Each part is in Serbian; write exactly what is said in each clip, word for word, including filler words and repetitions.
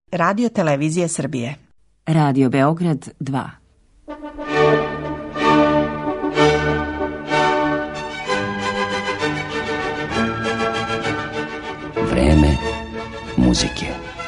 Radio Televizije Srbije. Radio Beograd dva. Vreme muzike.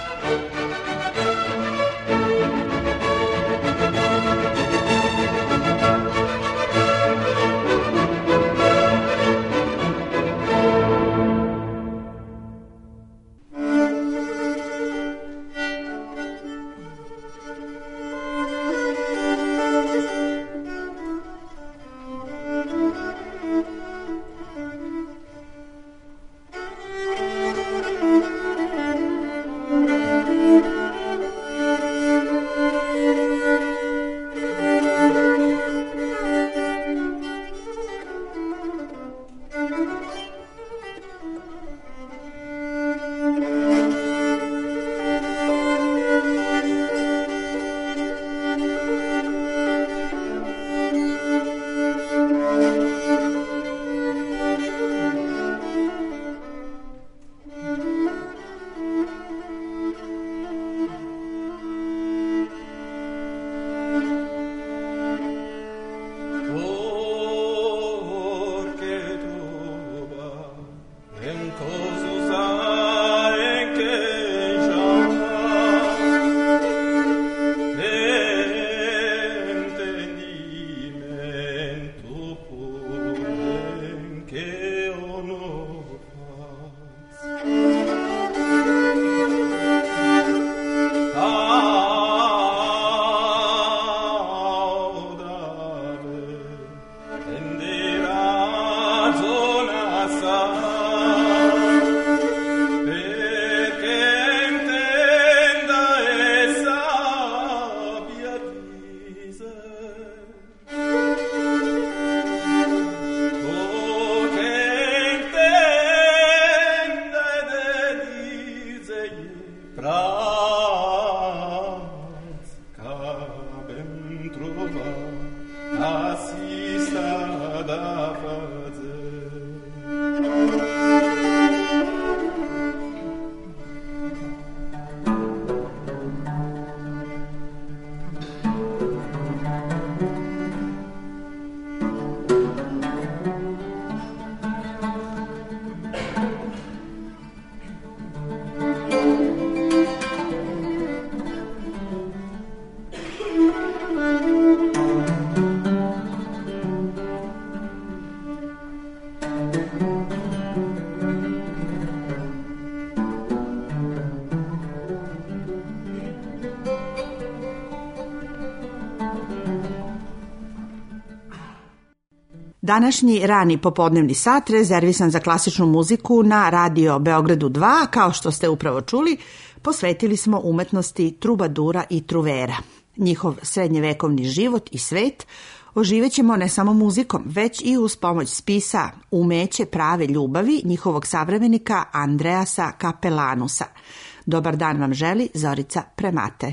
Današnji rani popodnevni sat rezervisan za klasičnu muziku na Radio Beogradu dva, kao što ste upravo čuli, posvetili smo umetnosti trubadura i truvera. Njihov srednjevekovni život i svet oživećemo ne samo muzikom, već i uz pomoć spisa Umeće prave ljubavi njihovog savremenika Andreasa Kapelanusa. Dobar dan vam želi Zorica Premate.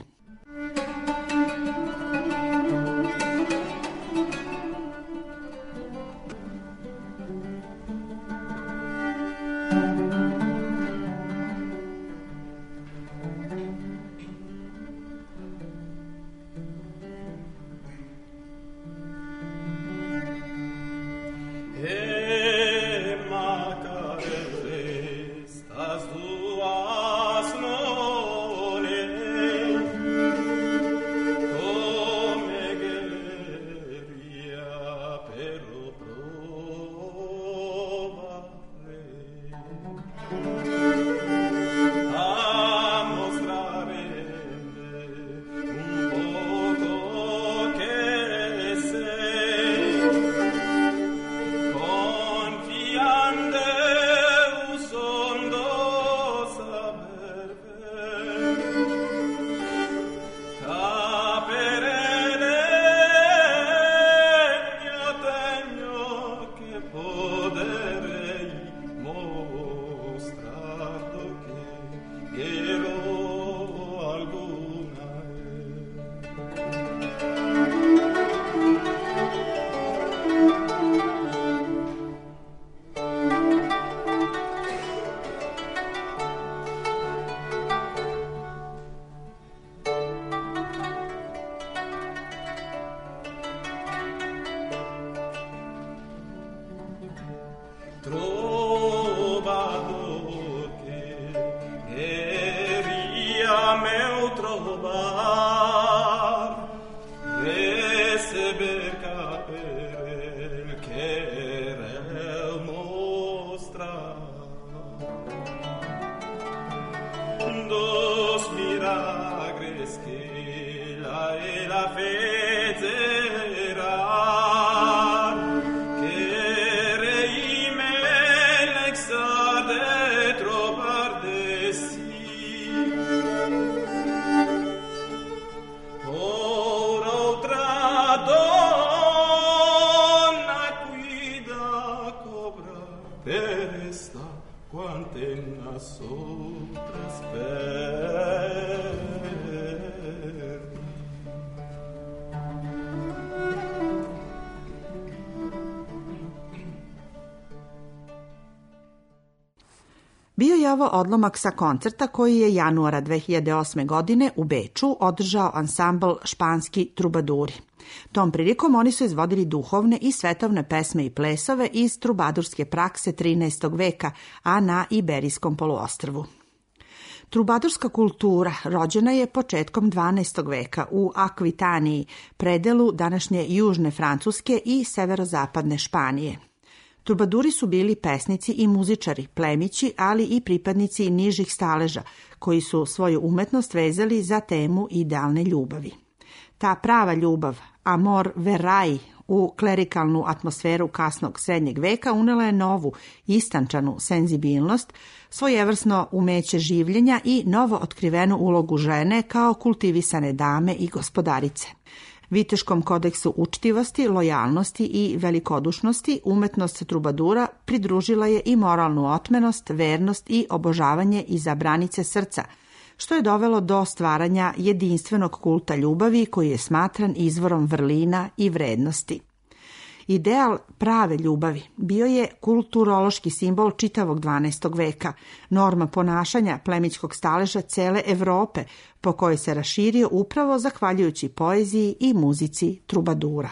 As duas non Bio je ovo odlomak sa koncerta koji je januara dve hiljade osme. godine u Beču održao ansambl Španski trubaduri. Tom prilikom oni su izvodili duhovne i svetovne pesme i plesove iz trubadurske prakse trinaestog veka, a na Iberijskom poluostrvu. Trubadurska kultura rođena je početkom dvanaestog veka u Akvitaniji, predelu današnje južne Francuske i severozapadne Španije. Trubaduri su bili pesnici i muzičari, plemići, ali i pripadnici nižih staleža, koji su svoju umetnost vezali za temu idealne ljubavi. Ta prava ljubav, amor verai, u klerikalnu atmosferu kasnog srednjeg veka unela je novu, istančanu senzibilnost, svojevrsno umeće življenja i novo otkrivenu ulogu žene kao kultivisane dame i gospodarice. Viteškom kodeksu učtivosti, lojalnosti i velikodušnosti umetnost trubadura pridružila je i moralnu otmenost, vernost i obožavanje iza branice srca, što je dovelo do stvaranja jedinstvenog kulta ljubavi koji je smatran izvorom vrlina i vrednosti. Ideal prave ljubavi bio je kulturološki simbol čitavog dvanaestog veka, norma ponašanja plemićkog staleža cele Evrope, po kojoj se raširio upravo zahvaljujući poeziji i muzici trubadura.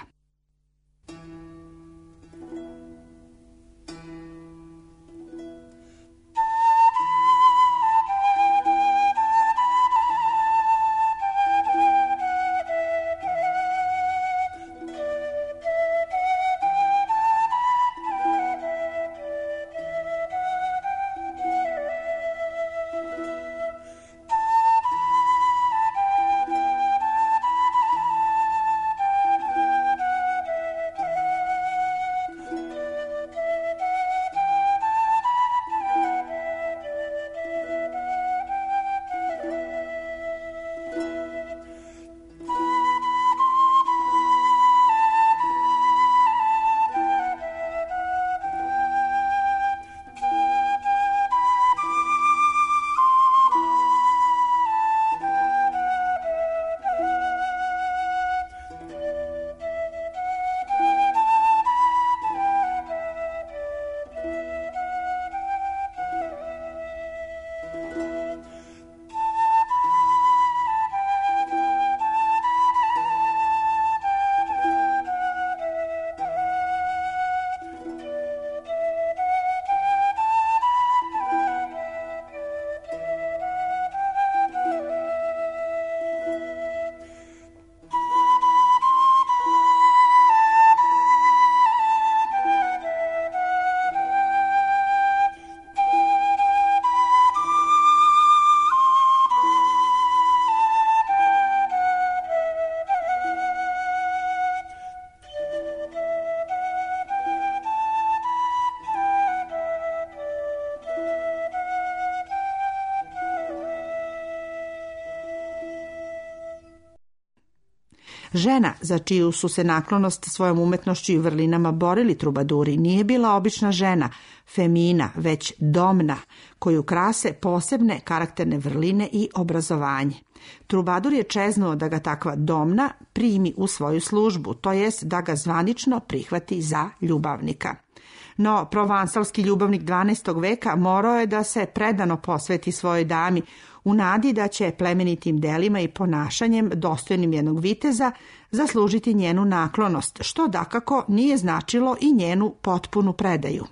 Žena, za čiju su se naklonost svojom umetnošću i vrlinama borili trubaduri, nije bila obična žena, femina, već domna, koju krase posebne karakterne vrline i obrazovanje. Trubadur je čeznuo da ga takva domna primi u svoju službu, to jest da ga zvanično prihvati za ljubavnika. No, provansalski ljubavnik dvanaestog veka morao je da se predano posveti svojoj dami, u nadi da će plemenitim delima i ponašanjem dostojnim jednog viteza zaslužiti njenu naklonost, što dakako nije značilo i njenu potpunu predaju.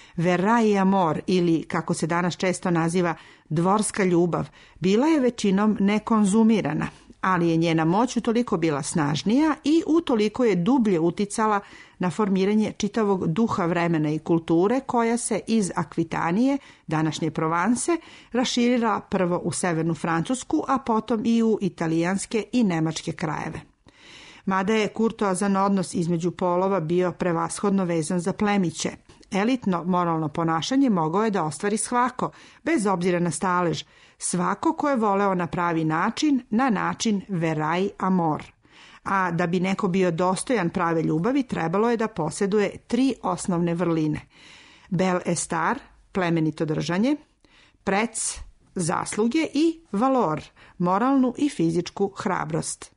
Verai amor, ili kako se danas često naziva dvorska ljubav, bila je većinom nekonzumirana ali je njena moć utoliko bila snažnija i utoliko je dublje uticala na formiranje čitavog duha vremena i kulture koja se iz Akvitanije, današnje Provanse, raširila prvo u severnu Francusku, a potom i u italijanske i nemačke krajeve. Mada je kurtoazan odnos između polova bio prevashodno vezan za plemiće, elitno moralno ponašanje mogao je da ostvari svako, bez obzira na stalež, svako ko je voleo na pravi način, na način verai amor. A da bi neko bio dostojan prave ljubavi, trebalo je da posjeduje tri osnovne vrline. Bel estar, plemenito držanje, prec, zasluge i valor, moralnu i fizičku hrabrost.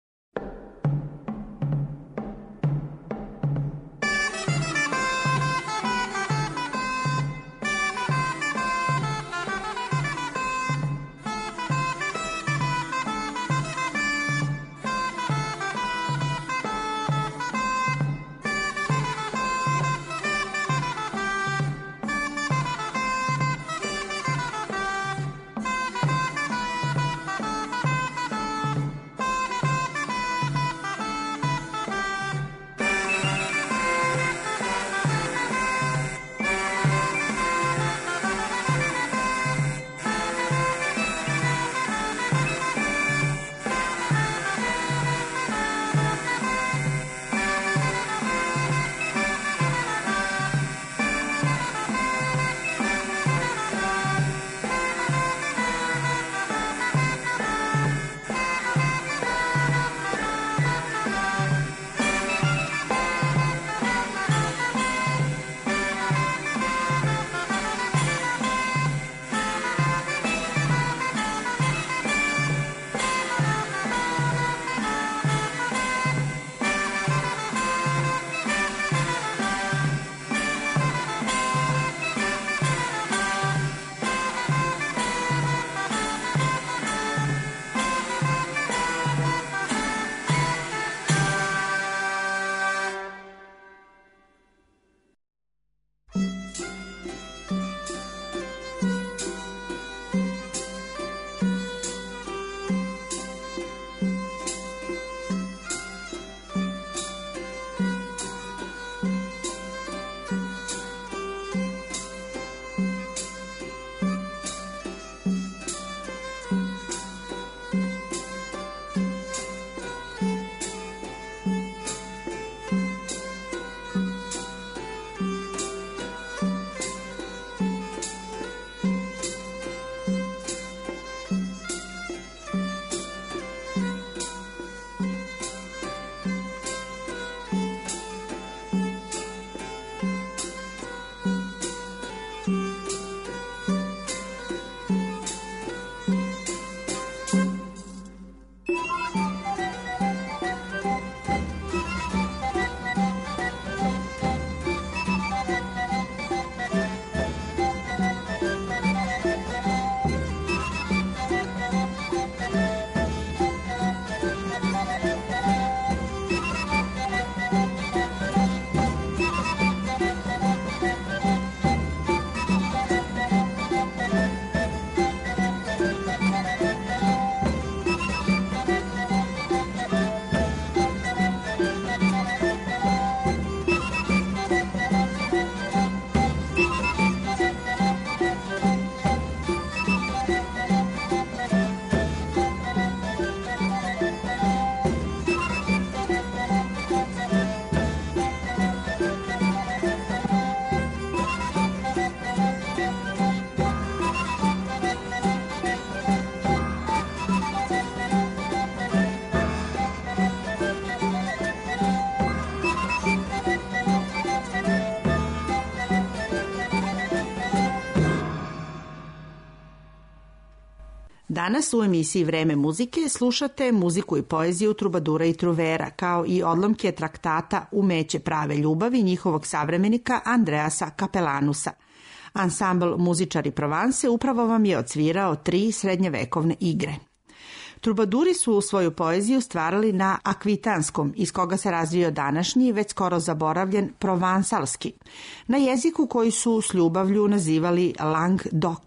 Danas u emisiji Vreme muzike slušate muziku i poeziju trubadura i truvera, kao i odlomke traktata Umeće prave ljubavi njihovog savremenika Andreasa Capelanusa. Ansambl Muzičari Provanse upravo vam je odsvirao tri srednjevekovne igre. Trubaduri su svoju poeziju stvarali na akvitanskom, iz koga se razvio današnji, već skoro zaboravljen provansalski, na jeziku koji su s ljubavlju nazivali Languedoc,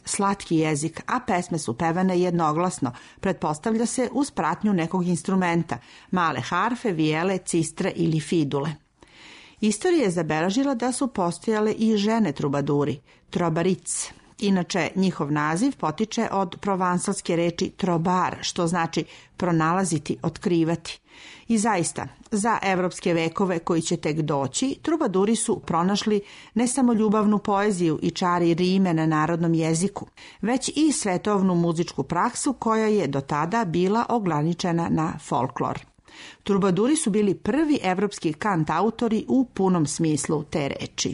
slatki jezik, a pesme su pevane jednoglasno, pretpostavlja se uz pratnju nekog instrumenta, male harfe, vijele, cistre ili fidule. Istorija je zabeležila da su postojale i žene trubaduri, trobaric. Inače, njihov naziv potiče od provansalske reči trobar, što znači pronalaziti, otkrivati. I zaista, za evropske vekove koji će tek doći, trubaduri su pronašli ne samo ljubavnu poeziju i čari rime na narodnom jeziku, već i svetovnu muzičku praksu koja je do tada bila ograničena na folklor. Trubaduri su bili prvi evropski kantautori u punom smislu te reči.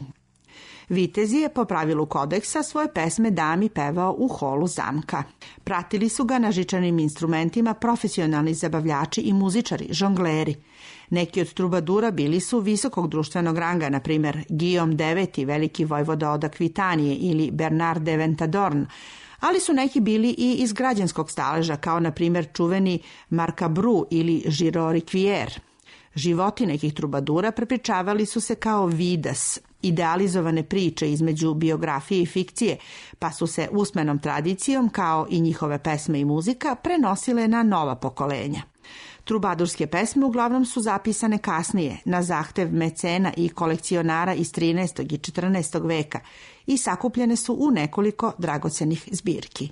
Vitez je po pravilu kodeksa svoje pesme dami pevao u holu zamka. Pratili su ga na žičanim instrumentima profesionalni zabavljači i muzičari, žongleri. Neki od trubadura bili su visokog društvenog ranga, na primjer Guillaume deveti, veliki vojvoda od Akvitanije, ili Bernard de Ventadorn, ali su neki bili i iz građanskog staleža, kao na primjer čuveni Marcabru ili Giraud Riquier. Životi nekih trubadura prepričavali su se kao vidas, idealizovane priče između biografije i fikcije, pa su se usmenom tradicijom, kao i njihove pesme i muzika, prenosile na nova pokolenja. Trubadurske pesme uglavnom su zapisane kasnije, na zahtev mecena i kolekcionara iz trinaestog i četrnaestog veka i sakupljene su u nekoliko dragocenih zbirki.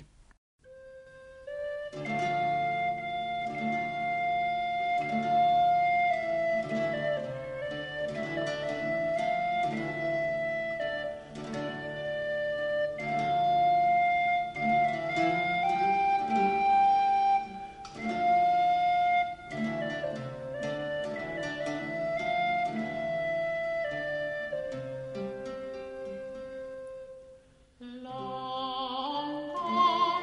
Long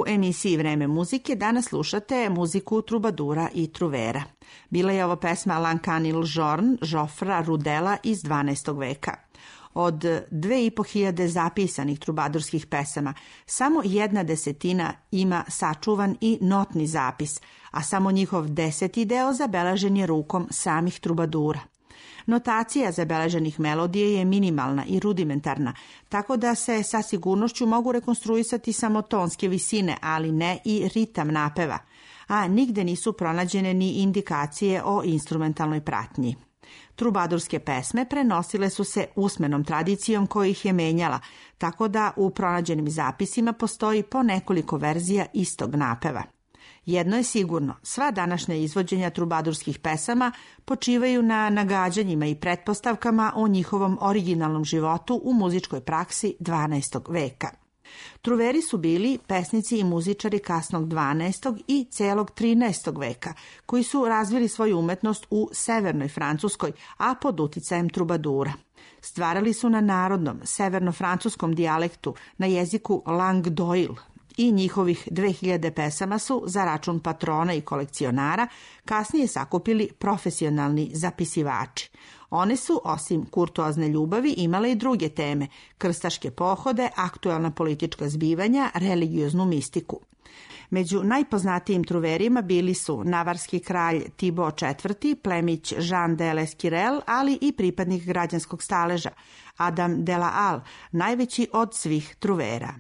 U emisiji Vreme muzike danas slušate muziku trubadura i truvera. Bila je ovo pesma Lancanil Jorn, Žofra Rudela iz dvanaestog veka. Od dve i po hiljade zapisanih trubadurskih pesama, samo jedna desetina ima sačuvan i notni zapis, a samo njihov deseti deo zabeležen je rukom samih trubadura. Notacija zabeleženih melodije je minimalna i rudimentarna, tako da se sa sigurnošću mogu rekonstruisati samo tonske visine, ali ne i ritam napeva, a nigde nisu pronađene ni indikacije o instrumentalnoj pratnji. Trubadurske pesme prenosile su se usmenom tradicijom koja ih je menjala, tako da u pronađenim zapisima postoji po nekoliko verzija istog napeva. Jedno je sigurno, sva današnja izvođenja trubadurskih pesama počivaju na nagađanjima i pretpostavkama o njihovom originalnom životu u muzičkoj praksi dvanaestog veka. Truveri su bili pesnici i muzičari kasnog dvanaestog i celog trinaestog veka, koji su razvili svoju umetnost u severnoj Francuskoj, a pod uticajem trubadura. Stvarali su na narodnom, severno-francuskom dijalektu, na jeziku Languedoil, i njihovih dve hiljade pesama su za račun patrona i kolekcionara kasnije sakupili profesionalni zapisivači. One su, osim kurtoazne ljubavi, imale i druge teme, krstaške pohode, aktuelna politička zbivanja, religioznu mistiku. Među najpoznatijim truverima bili su navarski kralj Thibaut četvrti, plemić Jean de l'Esquirel, ali i pripadnik građanskog staleža, Adam de la Halle, najveći od svih truvera.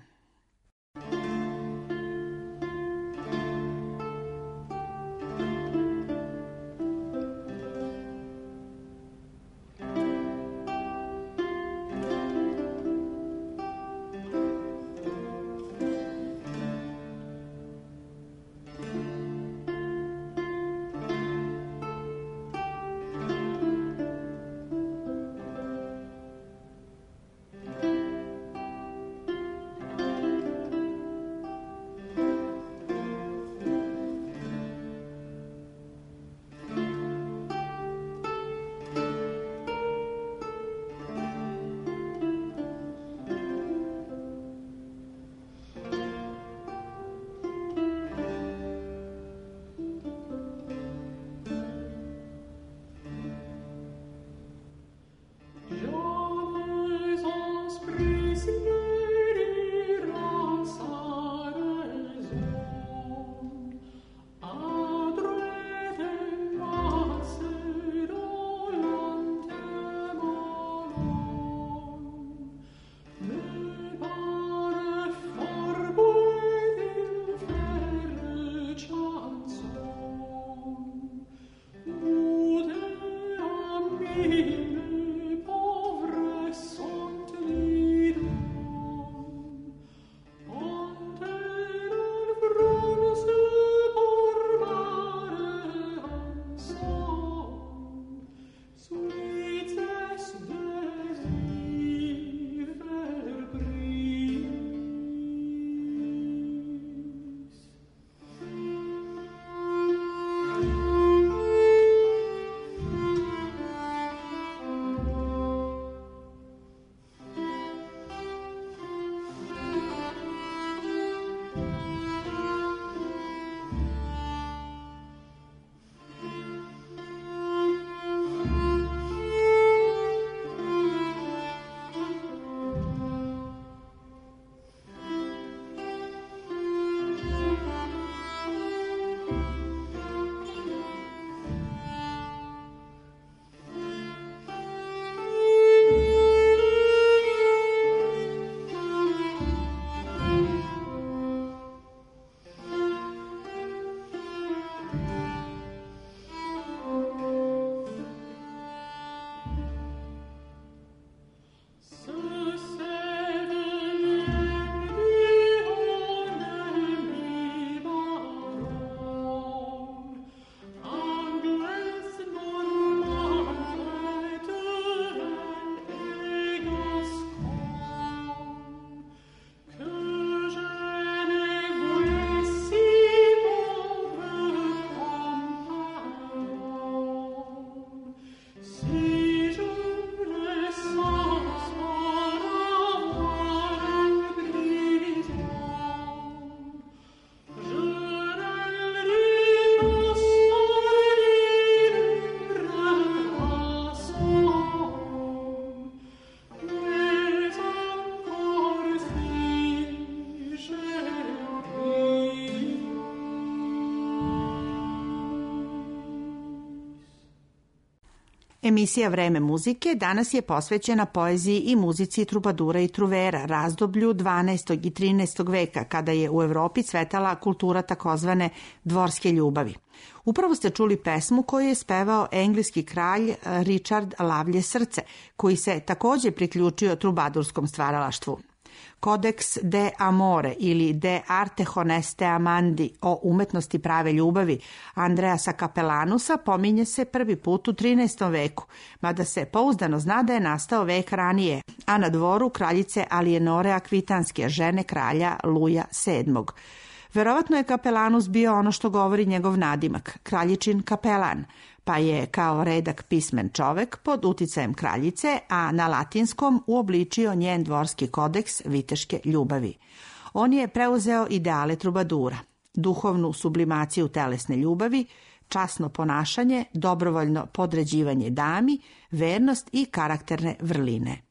Emisija Vreme muzike danas je posvećena poeziji i muzici trubadura i truvera, razdoblju dvanaestog i trinaestog veka, kada je u Evropi cvetala kultura takozvane dvorske ljubavi. Upravo ste čuli pesmu koju je spevao engleski kralj Richard Lavlje srce, koji se takođe priključio trubadurskom stvaralaštvu. Codex de Amore ili De Arte Honeste Amandi o umetnosti prave ljubavi Andreasa Capellanusa pominje se prvi put u trinaestom veku, mada se pouzdano zna da je nastao vek ranije, a na dvoru kraljice Alijenore Akvitanske, žene kralja Luja sedmog. Verovatno je Capellanus bio ono što govori njegov nadimak, kraljičin kapelan, pa je kao redak pismen čovek pod uticajem kraljice, a na latinskom uobličio njen dvorski kodeks viteške ljubavi. On je preuzeo ideale trubadura, duhovnu sublimaciju telesne ljubavi, časno ponašanje, dobrovoljno podređivanje dami, vernost i karakterne vrline.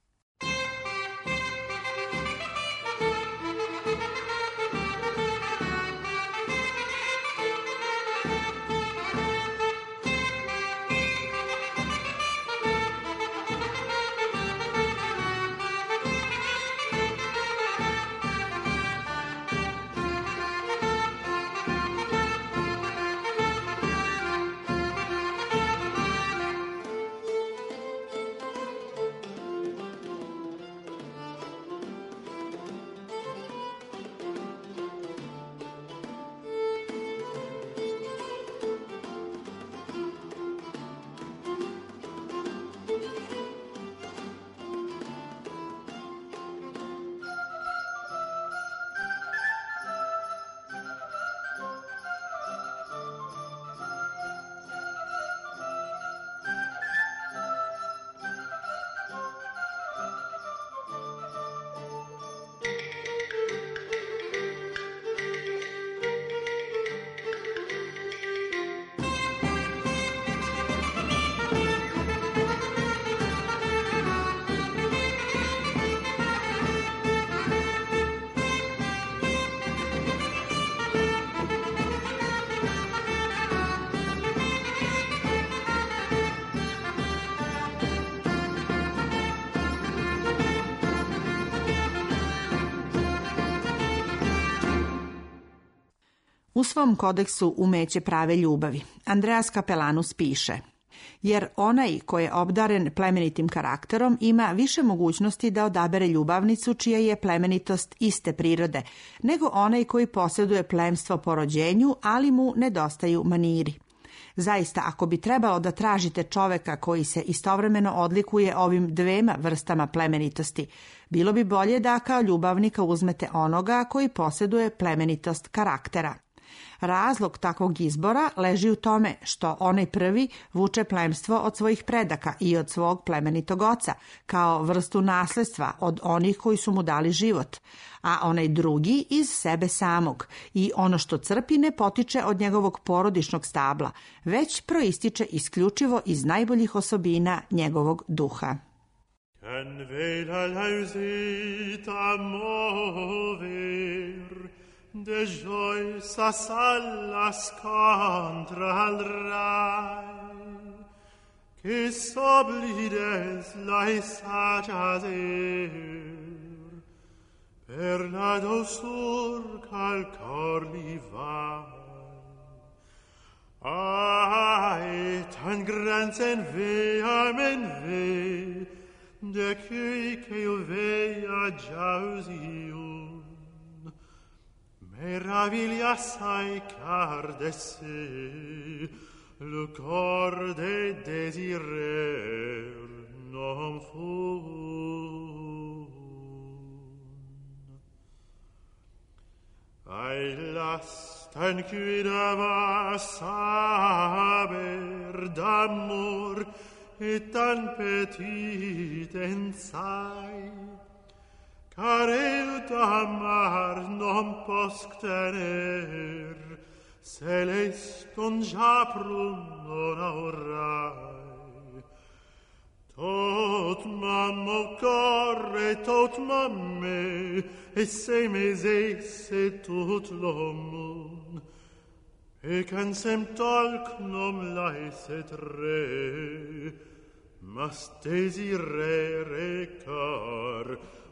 U svom kodeksu umeće prave ljubavi Andreas Capellanus piše: jer onaj ko je obdaren plemenitim karakterom ima više mogućnosti da odabere ljubavnicu čija je plemenitost iste prirode, nego onaj koji posjeduje plemstvo po rođenju, ali mu nedostaju maniri. Zaista, ako bi trebalo da tražite čoveka koji se istovremeno odlikuje ovim dvema vrstama plemenitosti, bilo bi bolje da kao ljubavnika uzmete onoga koji posjeduje plemenitost karaktera. Razlog takvog izbora leži u tome što onaj prvi vuče plemstvo od svojih predaka i od svog plemenitog oca, kao vrstu nasledstva od onih koji su mu dali život, a onaj drugi iz sebe samog i ono što crpi ne potiče od njegovog porodičnog stabla, već proističe isključivo iz najboljih osobina njegovog duha. De joy sa salas contra al rai, che soblides la sagiaser, per la doçur cal cor li vai. Ai, tan granzen veamen ve, de qui che io vea jausium, meraviglia assai car de se, le cor de desirer non fun. Ai las tan cuidava saber d'amor et tan petit ensai, car eu t'amar non posc tener, celestum japrum non aurai. Tot mammo corre, tot mamme, e se mes esse tot l'omon, et cansem tolc nom laese tre, mas desirere car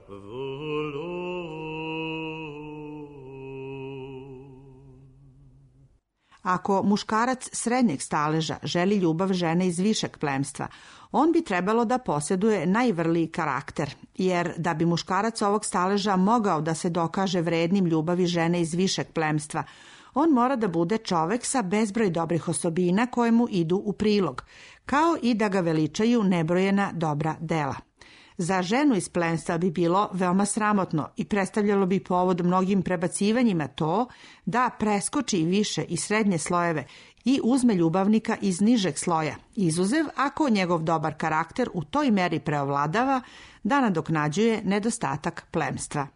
Ako muškarac srednjeg staleža želi ljubav žene iz višeg plemstva, on bi trebalo da posjeduje najvrliji karakter, jer da bi muškarac ovog staleža mogao da se dokaže vrednim ljubavi žene iz višeg plemstva, on mora da bude čovek sa bezbroj dobrih osobina koje mu idu u prilog, kao i da ga veličaju nebrojena dobra dela. Za ženu iz plemstva bi bilo veoma sramotno i predstavljalo bi povod mnogim prebacivanjima to da preskoči više i srednje slojeve i uzme ljubavnika iz nižeg sloja, izuzev ako njegov dobar karakter u toj meri preovladava da nadoknađuje nedostatak plemstva.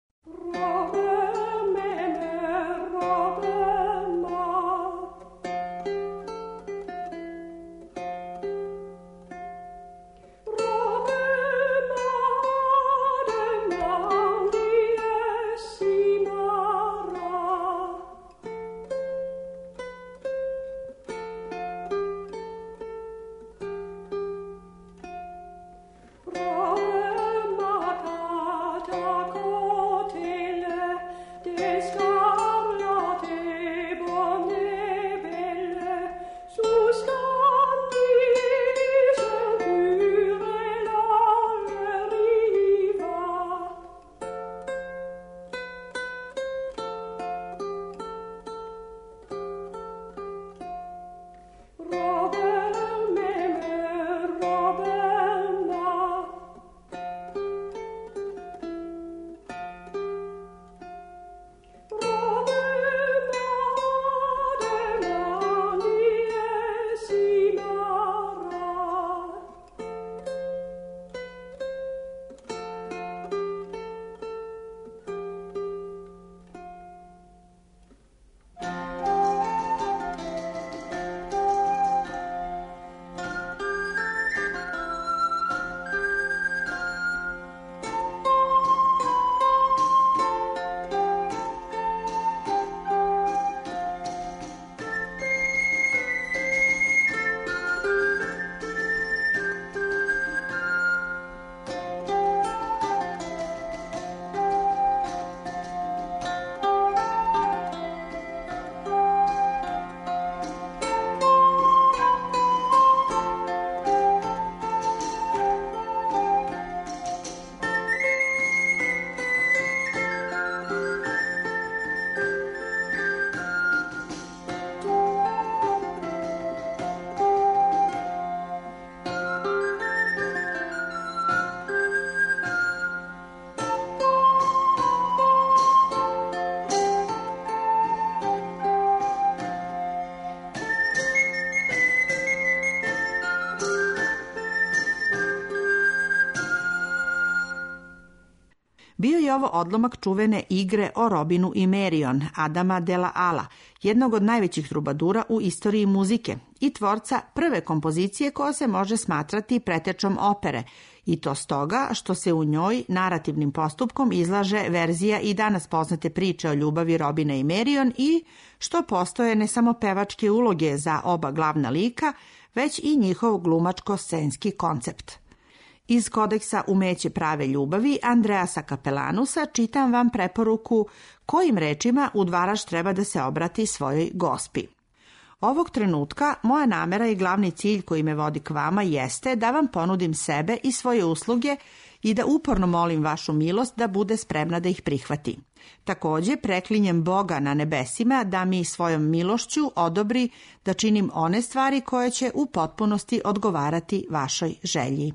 Bio je ovo odlomak čuvene igre o Robinu i Marion Adama de la Ala, jednog od najvećih trubadura u istoriji muzike i tvorca prve kompozicije koja se može smatrati pretečom opere, i to stoga što se u njoj narativnim postupkom izlaže verzija i danas poznate priče o ljubavi Robina i Marion i što postoje ne samo pevačke uloge za oba glavna lika, već i njihov glumačko-scenski koncept. Iz kodeksa Umeće prave ljubavi Andreasa Kapelanusa čitam vam preporuku kojim rečima udvaraš treba da se obrati svojoj gospi. Ovog trenutka moja namera i glavni cilj koji me vodi k vama jeste da vam ponudim sebe i svoje usluge i da uporno molim vašu milost da bude spremna da ih prihvati. Također preklinjem Boga na nebesima da mi svojom milošću odobri da činim one stvari koje će u potpunosti odgovarati vašoj želji.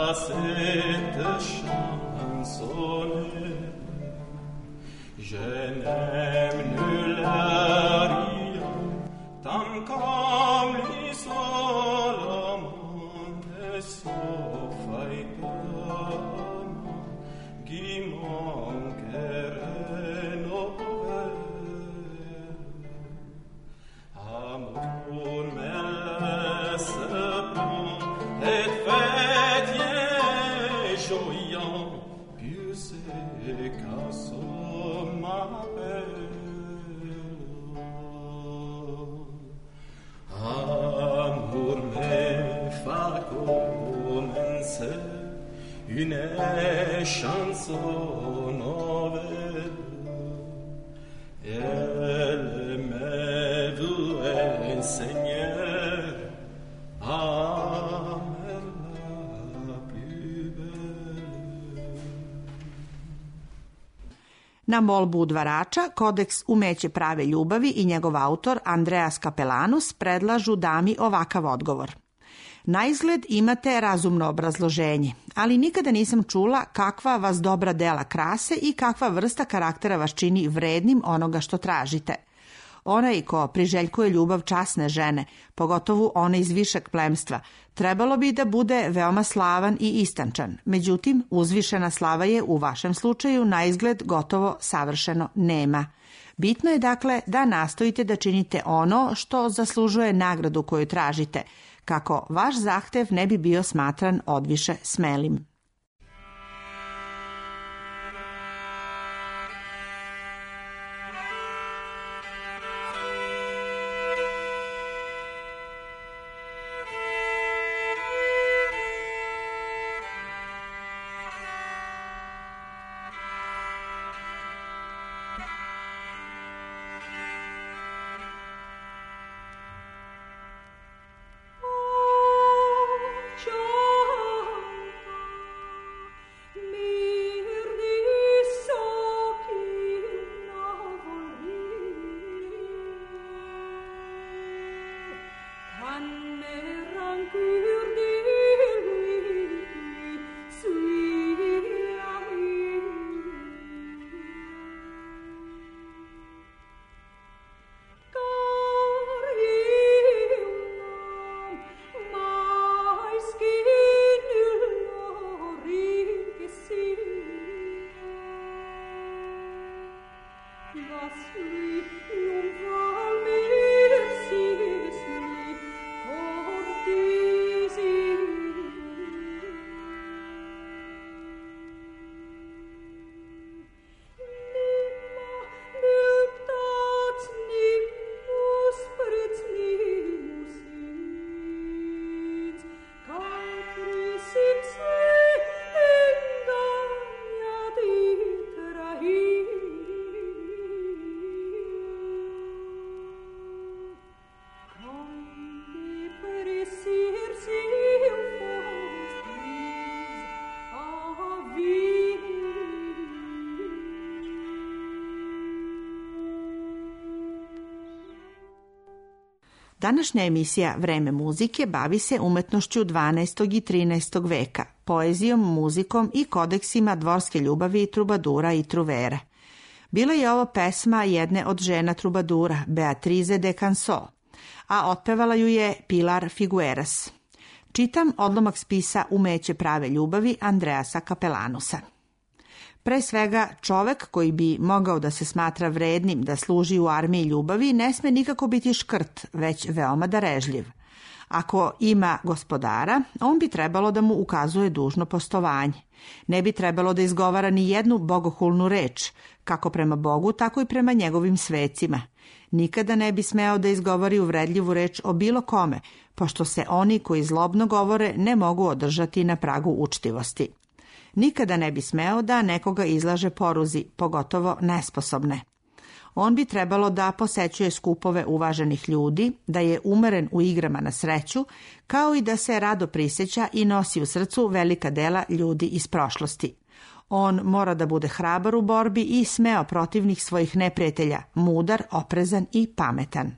cette chansonnette. Je n'aime nulle rien, tant comme les Solomon et Sophaïton, qui manqueraient nos vers. Amour me laisse prendre et fêtier joyant, Dieu sait qu'à son m'appelle. Amour me fait commencer une chanson nouvelle. Elle me veut enseigner à la plus belle. Na molbu udvarača, Kodeks umeće prave ljubavi i njegov autor Andreas Capellanus predlažu dami ovakav odgovor. Na izgled imate razumno obrazloženje, ali nikada nisam čula kakva vas dobra dela krase i kakva vrsta karaktera vas čini vrednim onoga što tražite. Onaj ko priželjkuje ljubav časne žene, pogotovo one iz višeg plemstva, trebalo bi da bude veoma slavan i istančan. Međutim, uzvišena slava je u vašem slučaju na izgled gotovo savršeno nema. Bitno je dakle da nastojite da činite ono što zaslužuje nagradu koju tražite, kako vaš zahtev ne bi bio smatran odviše smelim. Današnja emisija Vreme muzike bavi se umetnošću dvanaestog i trinaestog veka, poezijom, muzikom i kodeksima dvorske ljubavi, trubadura i truvera. Bila je ovo pesma jedne od žena trubadura, Beatrize de Canso, a otpevala ju je Pilar Figueras. Čitam odlomak spisa Umeće prave ljubavi Andreasa Capellanusa. Pre svega, čovek koji bi mogao da se smatra vrednim da služi u armiji ljubavi ne sme nikako biti škrt, već veoma darežljiv. Ako ima gospodara, on bi trebalo da mu ukazuje dužno poštovanje. Ne bi trebalo da izgovara ni jednu bogohulnu reč, kako prema Bogu, tako i prema njegovim svecima. Nikada ne bi smeo da izgovori uvredljivu reč o bilo kome, pošto se oni koji zlobno govore ne mogu održati na pragu učtivosti. Nikada ne bi smeo da nekoga izlaže poruzi, pogotovo nesposobne. On bi trebalo da posećuje skupove uvaženih ljudi, da je umeren u igrama na sreću, kao i da se rado prisjeća i nosi u srcu velika dela ljudi iz prošlosti. On mora da bude hrabar u borbi i smeo protivnih svojih neprijatelja, mudar, oprezan i pametan.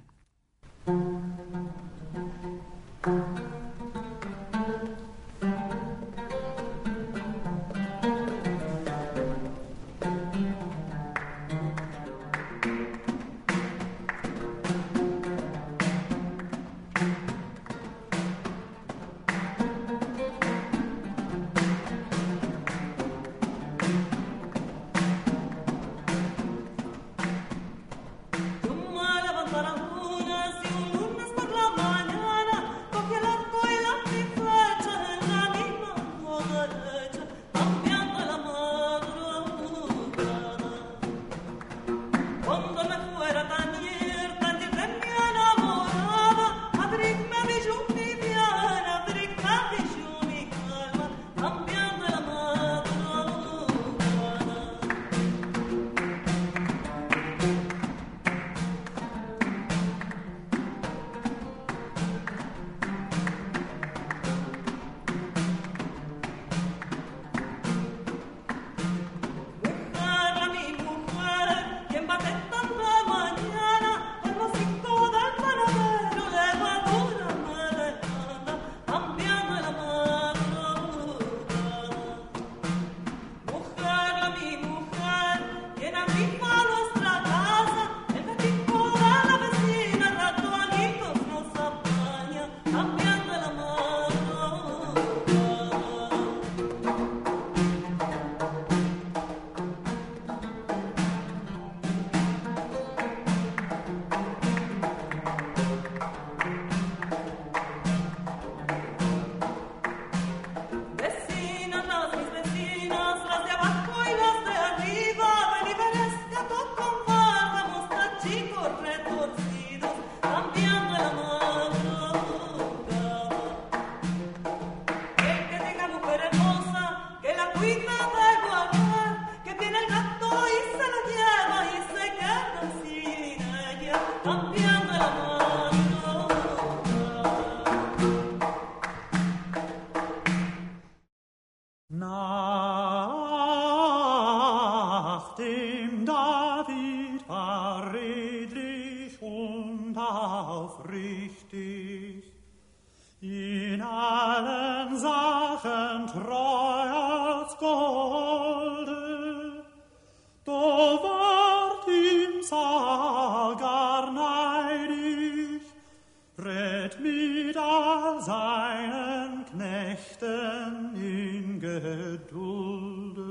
Herzen treu als Golde, do ward ihm Saal gar neidig, red mit all seinen Knechten in Gedulde.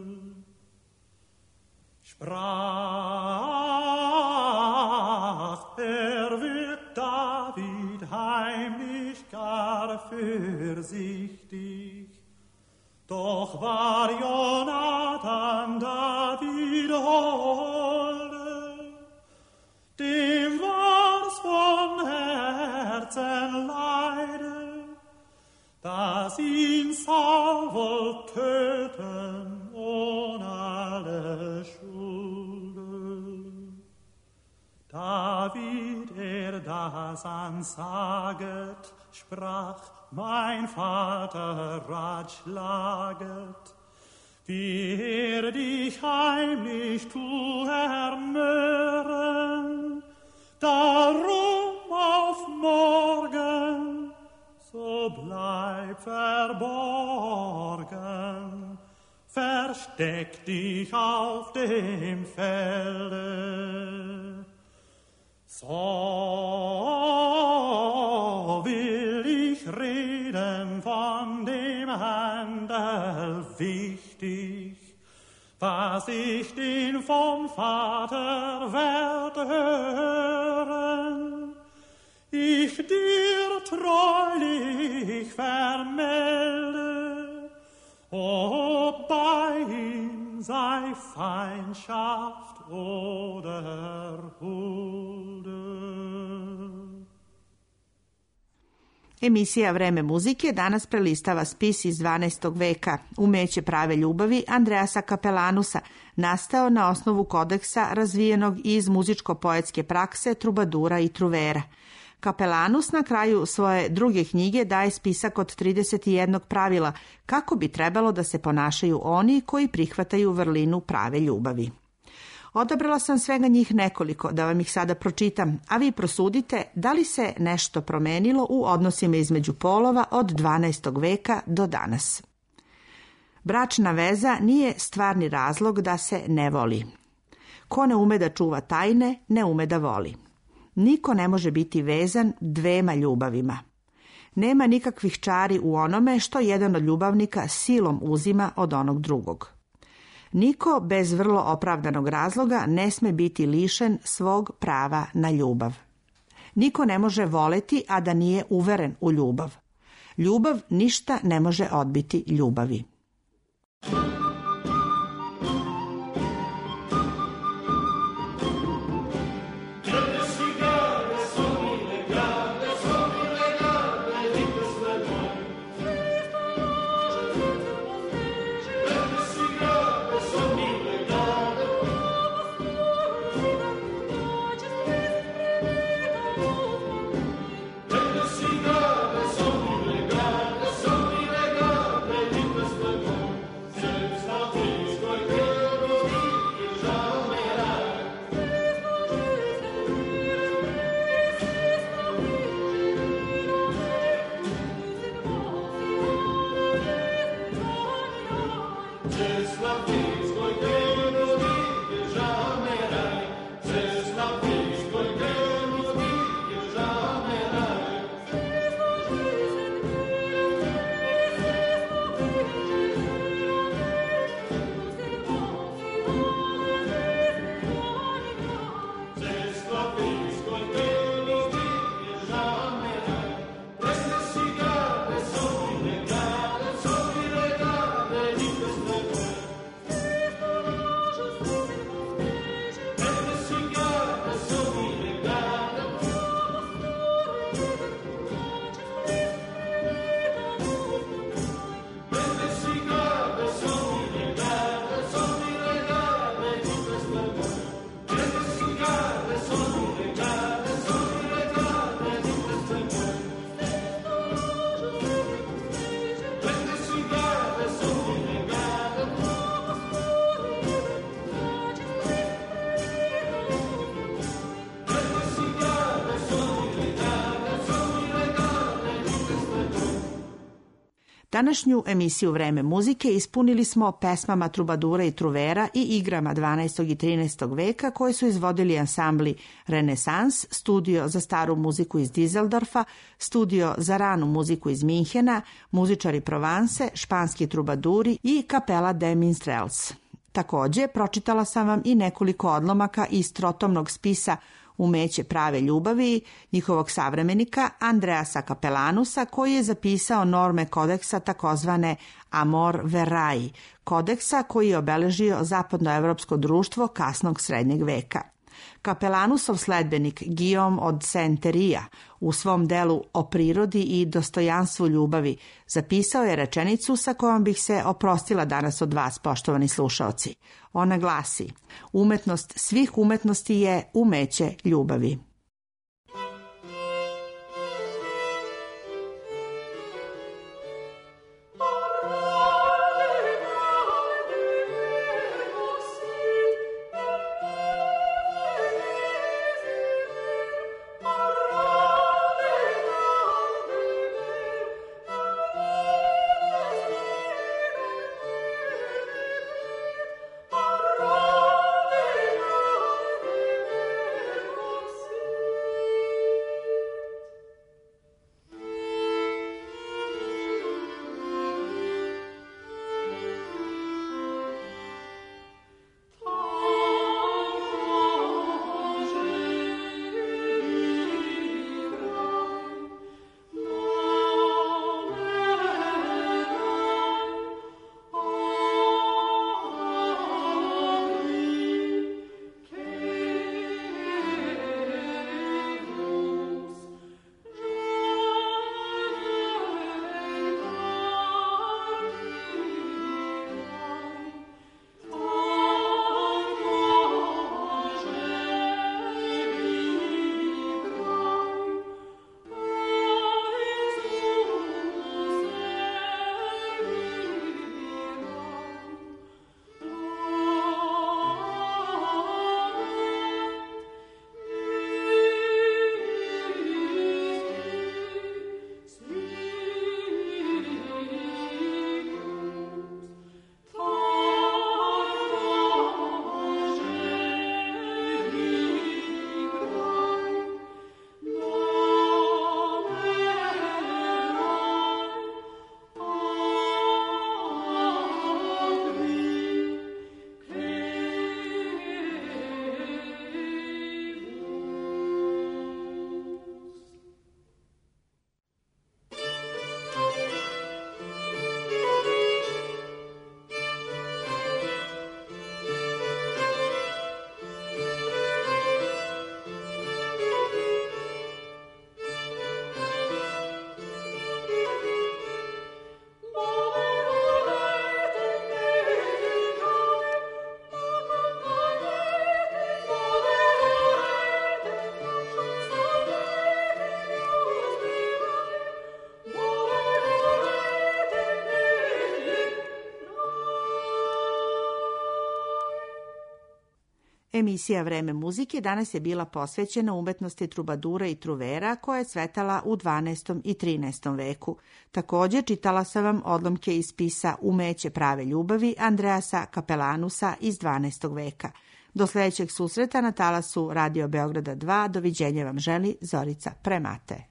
Sprach, er wird David heimlich gar fürsichtig, doch war Jonathan David holde, dem war's von Herzen leide, dass ihn Saul wohl töten ohne alle Schulde. David, er das ansaget, sprach, mein Vater ratschlaget, wie er dich heimlich tu ermören, darum auf morgen, so bleib verborgen, versteck dich auf dem Felde. So will ich reden von dem Handel wichtig, was ich den vom Vater werd hören. Ich dir treulich vermelde, ob bei ihm sei Feindschaft oder Hulde. Emisija Vreme muzike danas prelistava spis iz dvanaestog veka Umeće prave ljubavi Andreasa Kapelanusa, nastao na osnovu kodeksa razvijenog iz muzičko-poetske prakse trubadura i truvera. Kapelanus na kraju svoje druge knjige daje spisak od trideset jedan pravila kako bi trebalo da se ponašaju oni koji prihvataju vrlinu prave ljubavi. Odabrala sam svega njih nekoliko da vam ih sada pročitam, a vi prosudite da li se nešto promenilo u odnosima između polova od dvanaestog veka do danas. Bračna veza nije stvarni razlog da se ne voli. Ko ne ume da čuva tajne, ne ume da voli. Niko ne može biti vezan dvema ljubavima. Nema nikakvih čari u onome što jedan od ljubavnika silom uzima od onog drugog. Niko bez vrlo opravdanog razloga ne sme biti lišen svog prava na ljubav. Niko ne može voleti, a da nije uveren u ljubav. Ljubav ništa ne može odbiti ljubavi. Današnju emisiju Vreme muzike ispunili smo pesmama trubadura i truvera i igrama dvanaestog i trinaestog veka koje su izvodili ansambli Renesans, studio za staru muziku iz Dizeldorfa, studio za ranu muziku iz Minhena, muzičari Provance, španski trubaduri i Kapela de Minstrels. Takođe, pročitala sam vam i nekoliko odlomaka iz trotomnog spisa Umeće prave ljubavi njihovog savremenika Andreasa Capelanusa, koji je zapisao norme kodeksa takozvane Amor Verai, kodeksa koji je obeležio zapadnoevropsko društvo kasnog srednjeg veka. Capelanusov sledbenik Guillaume od Saint-Thierry u svom delu O prirodi i dostojanstvu ljubavi zapisao je rečenicu sa kojom bih se oprostila danas od vas, poštovani slušaoci. Ona glasi: umetnost svih umetnosti je umeće ljubavi. Emisija Vreme muzike danas je bila posvećena umetnosti trubadura i truvera koja je cvetala u dvanaestom i trinaestom veku. Također čitala sam vam odlomke iz spisa Umeće prave ljubavi Andreasa Capelanusa iz dvanaestog veka. Do sljedećeg susreta na talasu Radio Beograda dva, doviđenja vam želi Zorica Premate.